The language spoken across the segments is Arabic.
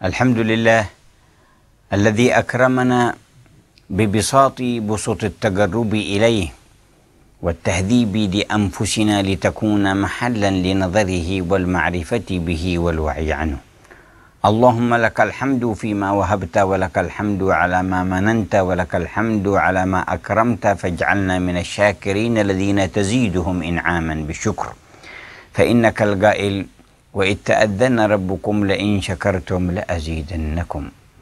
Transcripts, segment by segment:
الحمد لله الذي أكرمنا ببساط التقرب إليه والتهذيب لأنفسنا لتكون محلا لنظره والمعرفة به والوعي عنه. اللهم لك الحمد فيما وهبت، ولك الحمد على ما مننت، ولك الحمد على ما أكرمت، فاجعلنا من الشاكرين الذين تزيدهم إنعاما بالشكر، فإنك القائل: وإذ تأذن ربكم لئن شكرتم لأزيدنكم.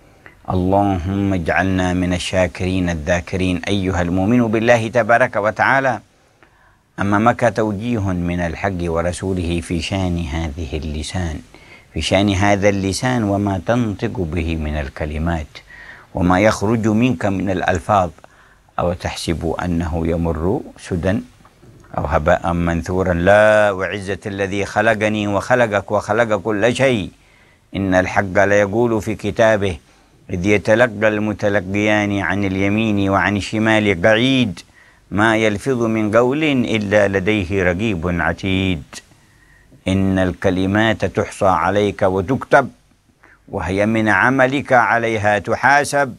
اللهم اجعلنا من الشاكرين الذاكرين. أيها المؤمن بالله تبارك وتعالى، أمامك توجيه من الحق ورسوله في شأن هذه اللسان، في شأن هذا اللسان وما تنطق به من الكلمات وما يخرج منك من الألفاظ. أو تحسب أنه يمر سدى أو هباء منثورا؟ لا، وعزة الذي خلقني وخلقك وخلق كل شيء، إن الحق ليقول في كتابه: إذ يتلقى المتلقيان عن اليمين وعن الشمال قعيد، ما يلفظ من قول إلا لديه رقيب عتيد. إن الكلمات تحصى عليك وتكتب، وهي من عملك عليها تحاسب،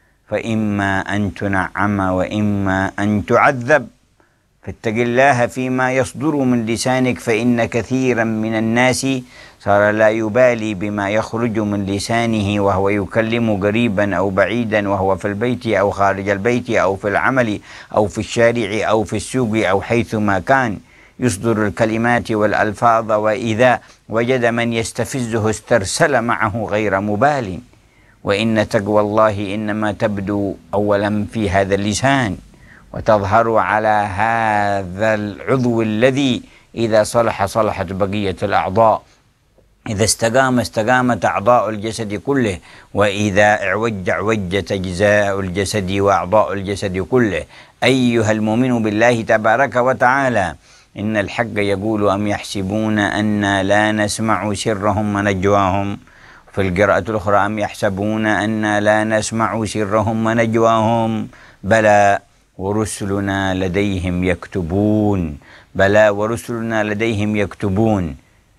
فإما أن تنعم وإما أن تعذب. فاتق الله فيما يصدر من لسانك، فإن كثيرا من الناس صار لا يبالي بما يخرج من لسانه وهو يكلم قريبا أو بعيدا، وهو في البيت أو خارج البيت أو في العمل أو في الشارع أو في السوق أو حيثما كان، يصدر الكلمات والألفاظ، وإذا وجد من يستفزه استرسل معه غير مبال. وإن تقوى الله إنما تبدو أولا في هذا اللسان، وتظهر على هذا العضو الذي إذا صلح صلحت بقية الأعضاء، إذا استقامت أعضاء الجسد كله، وإذا اعوجت أجزاء الجسد وأعضاء الجسد كله. أيها المؤمن بالله تبارك وتعالى، إن الحق يقول: أم يحسبون أنا لا نسمع سرهم ونجواهم؟ في القراءة الأخرى: أم يحسبون أنا لا نسمع سرهم ونجواهم؟ بلى ورسلنا لديهم يكتبون. بلى ورسلنا لديهم يكتبون.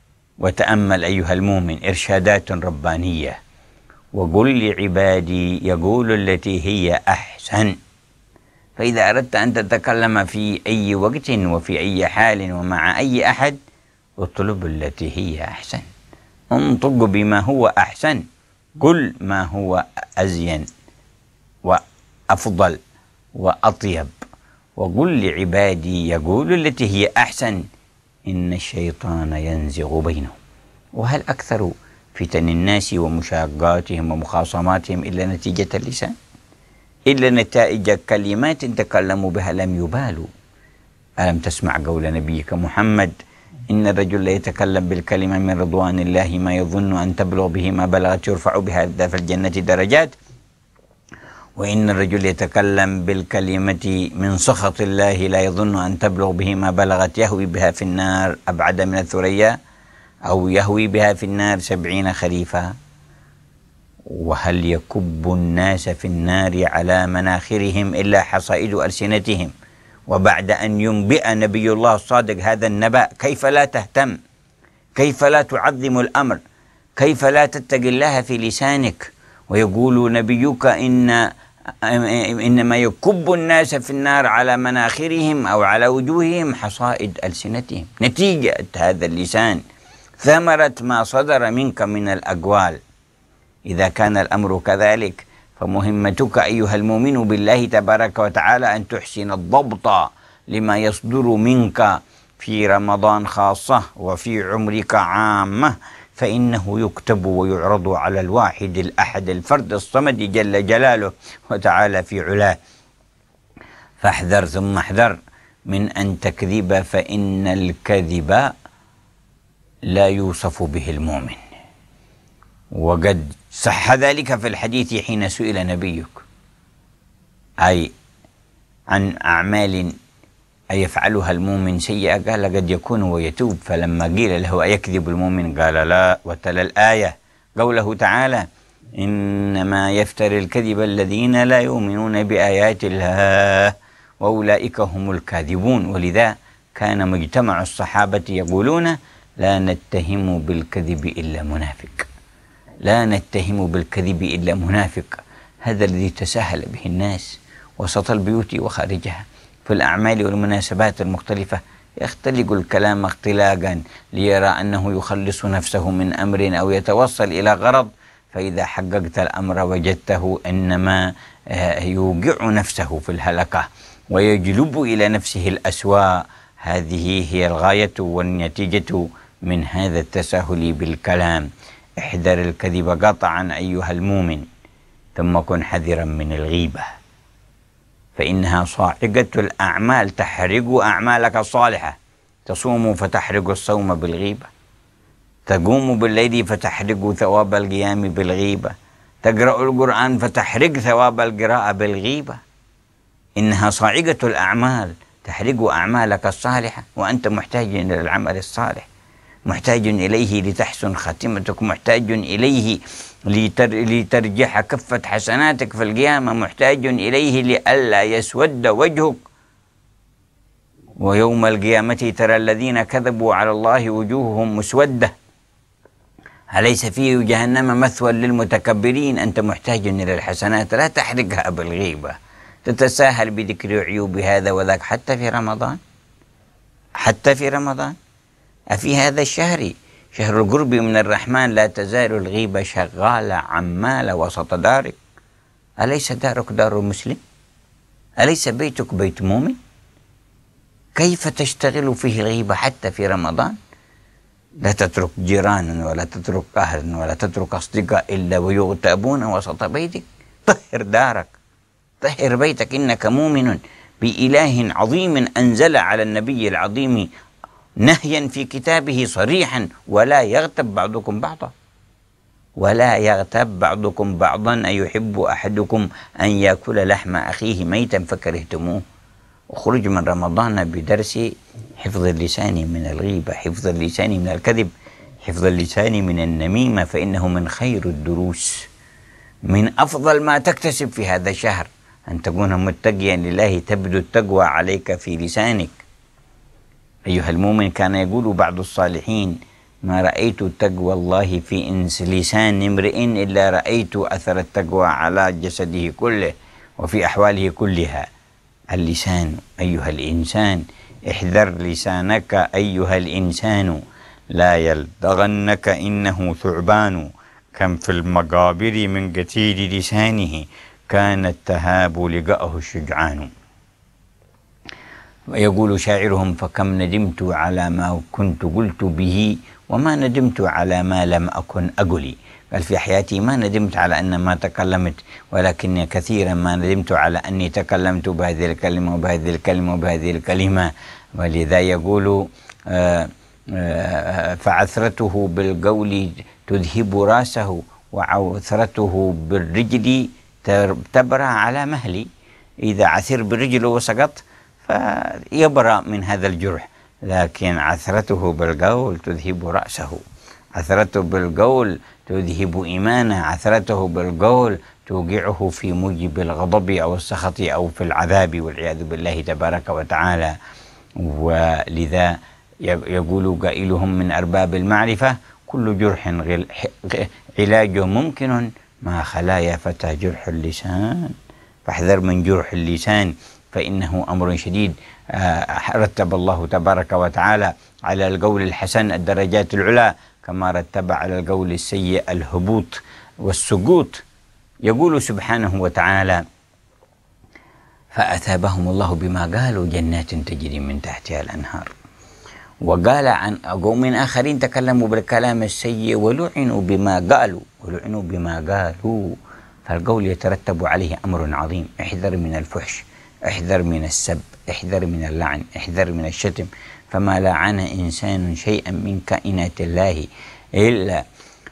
وتأمل أيها المؤمن إرشادات ربانية: وقل لعبادي يقول التي هي أحسن. فإذا أردت أن تتكلم في أي وقت وفي أي حال ومع أي أحد، اطلب التي هي أحسن، انطق بما هو أحسن، قل ما هو أزين وأفضل وأطيب. وقل لعبادي يقول التي هي أحسن إن الشيطان ينزغ بينهم. وهل أكثر فتن الناس ومشاقاتهم ومخاصماتهم إلا نتيجة اللسان؟ إلا نتائج كلمات تكلموا بها لم يبالوا. ألم تسمع قول نبيك محمد: إن الرجل يتكلم بالكلمة من رضوان الله ما يظن أن تبلغ به ما بلغت يرفع بها في الجنة درجات، وإن الرجل يتكلم بالكلمة من سخط الله لا يظن أن تبلغ به ما بلغت يهوي بها في النار أبعد من الثريا، أو يهوي بها في النار 70 خريفا. وهل يكب الناس في النار على مناخرهم إلا حصائد ألسنتهم؟ وبعد أن ينبئ نبي الله الصادق هذا النبأ، كيف لا تهتم؟ كيف لا تعظم الأمر؟ كيف لا تتقي الله في لسانك؟ ويقول نبيك: إنما يكب الناس في النار على مناخرهم أو على وجوههم حصائد ألسنتهم. نتيجة هذا اللسان، ثمرة ما صدر منك من الأقوال. إذا كان الأمر كذلك، فمهمتك أيها المؤمن بالله تبارك وتعالى أن تحسن الضبط لما يصدر منك في رمضان خاصة وفي عمرك عامة، فإنه يكتب ويعرض على الواحد الأحد الفرد الصمد جل جلاله وتعالى في علاه. فاحذر ثم احذر من أن تكذب، فإن الكذب لا يوصف به المؤمن. وقد صح ذلك في الحديث حين سئل نبيك أي عن أعمال أيفعلها المؤمن سيئة، قال: قد يكون ويتوب. فلما قيل له: أيكذب المؤمن؟ قال: لا. وتلا الآية قوله تعالى: إنما يفتري الكذب الذين لا يؤمنون بآيات الله وأولئك هم الكاذبون. ولذا كان مجتمع الصحابة يقولون: لا نتهم بالكذب إلا منافق. لا نتهم بالكذب إلا منافق، هذا الذي تساهل به الناس وسط البيوت وخارجها في الأعمال والمناسبات المختلفة، يختلق الكلام اختلاقا ليرى أنه يخلص نفسه من أمر أو يتوصل إلى غرض، فإذا حققت الأمر وجدته إنما يوقع نفسه في الهلكة ويجلب إلى نفسه الأسواء. هذه هي الغاية والنتيجة من هذا التساهل بالكلام. احذر الكذب قطعا أيها المؤمن، ثم كن حذرا من الغيبة، فإنها صاعقة الأعمال تحرق أعمالك الصالحة. تصوم فتحرق الصوم بالغيبة، تقوم بالليل فتحرق ثواب القيام بالغيبة، تقرأ القرآن فتحرق ثواب القراءة بالغيبة. إنها صاعقة الأعمال تحرق أعمالك الصالحة، وأنت محتاج إلى العمل الصالح، محتاج إليه لتحسن خاتمتك، محتاج إليه لترجح كفة حسناتك في القيامة، محتاج إليه لئلا يسود وجهك. ويوم القيامة ترى الذين كذبوا على الله وجوههم مسودة، أليس في جهنم مثوى للمتكبرين؟ أنت محتاج إلى الحسنات، لا تحرقها بالغيبة، تتساهل بذكر عيوب هذا وذاك حتى في رمضان، حتى في رمضان. أفي هذا الشهر، شهر القرب من الرحمن، لا تزال الغيبة شغالة عمالة وسط دارك. أليس دارك دار مسلم؟ أليس بيتك بيت مؤمن؟ كيف تشتغل فيه الغيبة حتى في رمضان؟ لا تترك جيرانا ولا تترك أهلا ولا تترك أصدقاء إلا ويغتابون وسط بيتك. طهر دارك، طهر بيتك، إنك مؤمن بإله عظيم أنزل على النبي العظيم نهيا في كتابه صريحا: ولا يغتب بعضكم بعضا، ولا يغتب بعضكم بعضا، أيحب أحدكم أن يأكل لحم أخيه ميتا فكرهتموه. اخرج من رمضان بدرس حفظ اللسان من الغيبة، حفظ اللسان من الكذب، حفظ اللسان من النميمة، فإنه من خير الدروس، من أفضل ما تكتسب في هذا الشهر أن تكون متقيا لله، تبدو التقوى عليك في لسانك. أيها المؤمن، كان يقول بعض الصالحين: ما رأيت تقوى الله في لسان امرئ إلا رأيت أثر التقوى على جسده كله وفي أحواله كلها. اللسان أيها الإنسان، احذر لسانك أيها الإنسان، لا يلدغنك إنه ثعبان، كم في المقابر من قتيل لسانه كانت تهاب لقاءه الشجعان. ويقول شاعرهم: فكم ندمت على ما كنت قلت به وما ندمت على ما لم أكن أقلي. قال: في حياتي ما ندمت على أن ما تكلمت، ولكن كثيرا ما ندمت على أني تكلمت بهذه الكلمة وبهذه الكلمة وبهذه الكلمة. ولذا يقول: فعثرته بالقول تذهب راسه، وعثرته بالرجل تبرى على مهلي. إذا عثر بالرجل وسقط فيبرأ من هذا الجرح، لكن عثرته بالقول تذهب رأسه، عثرته بالقول تذهب إيمانه، عثرته بالقول توقعه في موجب الغضب أو السخط أو في العذاب والعياذ بالله تبارك وتعالى. ولذا يقول قائلهم من أرباب المعرفة: كل جرح علاجه ممكن ما خلا يا فتى جرح اللسان. فاحذر من جرح اللسان، فإنه أمر شديد. رتب الله تبارك وتعالى على القول الحسن الدرجات العلى، كما رتب على القول السيء الهبوط والسقوط. يقول سبحانه وتعالى: فأثابهم الله بما قالوا جنات تجري من تحتها الأنهار. وقال عن قوم آخرين تكلموا بالكلام السيء ولعنوا بما قالوا، ولعنوا بما قالوا. فالقول يترتب عليه أمر عظيم. احذر من الفحش، احذر من السب، احذر من اللعن، احذر من الشتم. فما لعن إنسان شيئا من كائنات الله إلا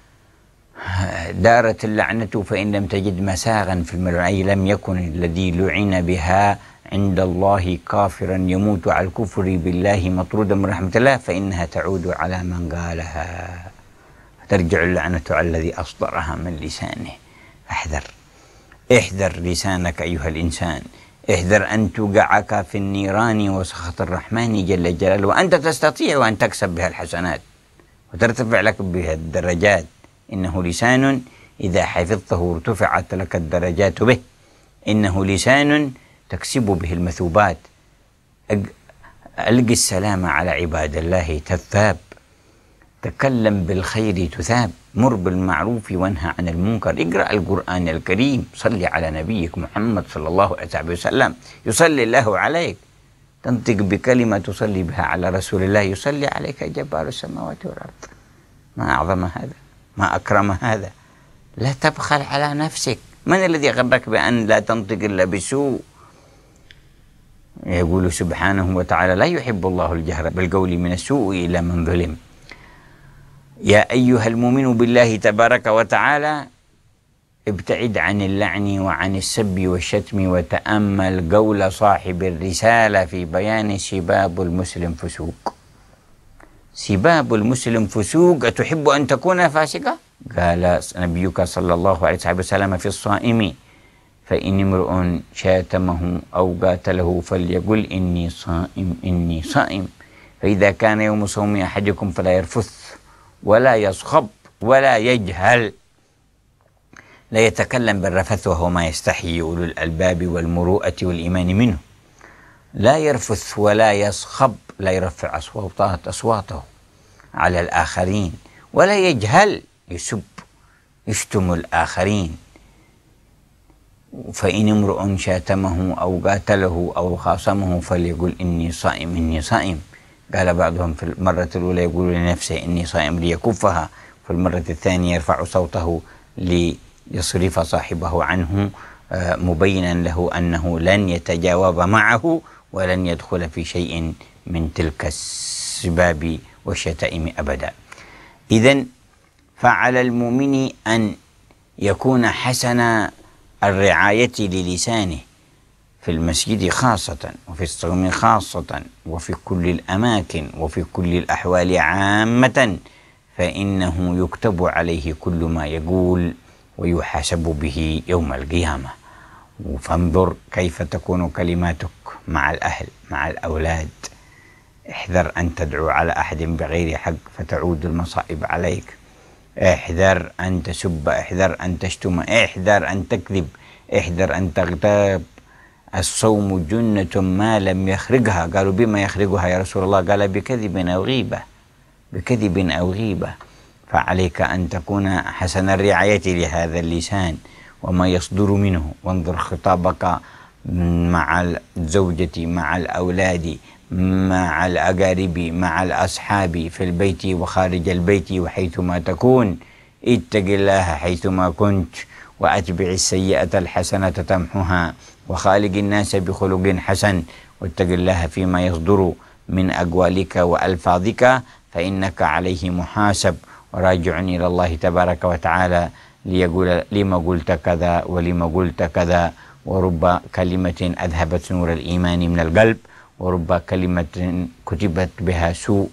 دارت اللعنة، فإن لم تجد مساغا في الملعن لم يكن الذي لعن بها عند الله كافرا يموت على الكفر بالله مطرودا من رحمة الله، فإنها تعود على من قالها، فترجع اللعنة على الذي أصدرها من لسانه. احذر، احذر لسانك أيها الإنسان، احذر أن توقعك في النيران وسخط الرحمن جل جلاله، وأنت تستطيع أن تكسب بها الحسنات وترتفع لك بها الدرجات. إنه لسان إذا حفظته ارتفعت لك الدرجات به، إنه لسان تكسب به المثوبات. ألق السلام على عباد الله تثاب، تكلم بالخير تثاب، مر بالمعروف وانهى عن المنكر، اقرأ القرآن الكريم، صلي على نبيك محمد صلى الله عليه وسلم يصلي الله عليك، تنطق بكلمة تصلي بها على رسول الله يصلي عليك جبار السماوات والأرض. ما أعظم هذا، ما أكرم هذا. لا تبخل على نفسك. من الذي غرك بأن لا تنطق إلا بسوء؟ يقول سبحانه وتعالى: لا يحب الله الجهر بالقول من السوء إلا من ظلم. يا أيها المؤمن بالله تبارك وتعالى ابتعد عن اللعن وعن السب والشتم، وتأمل قول صاحب الرسالة في بيان سباب المسلم فسوق. سباب المسلم فسوق، أتحب أن تكون فاسقا؟ قال نبيك صلى الله عليه وسلم في الصائم: فإن امرؤ شاتمه أو قاتله فليقل إني صائم إني صائم، فإذا كان يوم صوم أحدكم فلا يرفث ولا يصخب ولا يجهل. لا يتكلم بالرفث وهو ما يستحي أولو الألباب والمروءة والإيمان منه. لا يرفث ولا يصخب، لا يرفع أصواته على الآخرين، ولا يجهل يسب يشتم الآخرين. فإن امرؤ شاتمه أو قاتله أو خاصمه فليقل إني صائم إني صائم. قال بعضهم في المرة الأولى يقول لنفسه إني صائم ليكفها، في المرة الثانية يرفع صوته ليصرف صاحبه عنه، مبينا له أنه لن يتجاوب معه ولن يدخل في شيء من تلك السباب والشتائم أبدا. إذن فعلى المؤمن أن يكون حسن الرعاية للسانه في المسجد خاصة، وفي الصوم خاصة، وفي كل الأماكن، وفي كل الأحوال عامة، فإنه يكتب عليه كل ما يقول ويحاسب به يوم القيامة. فانظر كيف تكون كلماتك مع الأهل مع الأولاد. احذر أن تدعو على أحد بغير حق فتعود المصائب عليك. احذر أن تسب، احذر أن تشتم، احذر أن تكذب، احذر أن تغتاب. الصوم جنة ما لم يخرجها. قالوا: بما يخرجها يا رسول الله؟ قال: بكذب أو غيبة، بكذب أو غيبة. فعليك أن تكون حسن الرعاية لهذا اللسان وما يصدر منه. وانظر خطابك مع الزوجة، مع الأولاد، مع الأقارب، مع الأصحاب، في البيت وخارج البيت وحيثما تكون. اتق الله حيثما كنت، وأتبع السيئة الحسنة تمحها، وخالق الناس بخلق حسن، واتق الله فيما يصدر من أقوالك وألفاظك، فإنك عليه محاسب وراجع إلى الله تبارك وتعالى ليقول: لما قلت كذا ولما قلت كذا. ورب كلمة أذهبت نور الإيمان من القلب، ورب كلمة كتب بها سوء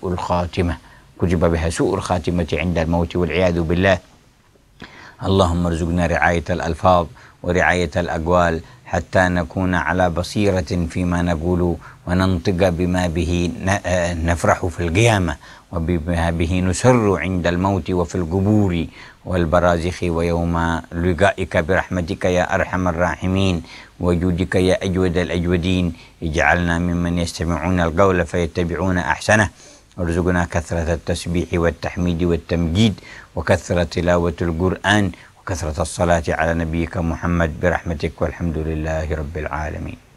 الخاتمة عند الموت والعياذ بالله. اللهم ارزقنا رعاية الألفاظ ورعاية الأقوال حتى نكون على بصيرة فيما نقول، وننطق بما به نفرح في القيامة، وبما به نسر عند الموت وفي القبور والبرازخ ويوم لقائك برحمتك يا أرحم الراحمين، وجودك يا أجود الأجودين. اجعلنا ممن يستمعون القول فيتبعون أحسنه، وارزقنا كثرة التسبيح والتحميد والتمجيد، وكثرة تلاوة القرآن، وكثرة الصلاة على نبيك محمد برحمتك، والحمد لله رب العالمين.